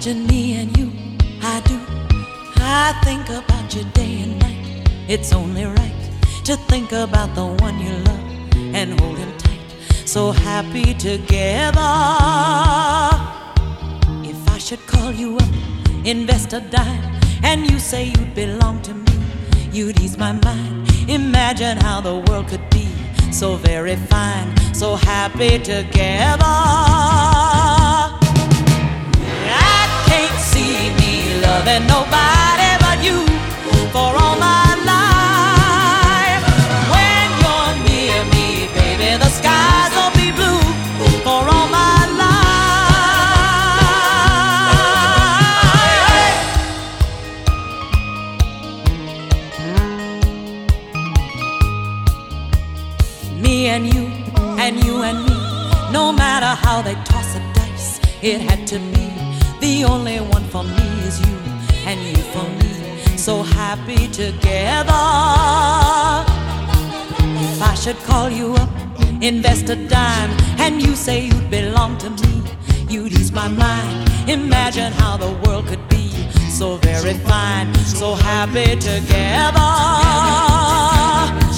Imagine me and you, I do. I think about you day and night. It's only right to think about the one you love and hold him tight. So happy together. If I should call you up, invest a dime, and you say you'd belong to me, you'd ease my mind. Imagine how the world could be so very fine, so happy together. I can't see me loving nobody but you for all my life. When you're near me, baby, the skies will be blue for all my life. Me and you and me, no matter how they toss a dice, it had to be. The only one for me is you, and you for me, so happy together. If I should call you up, invest a dime, and you say you'd belong to me, you'd ease my mind. Imagine how the world could be so very fine, so happy together.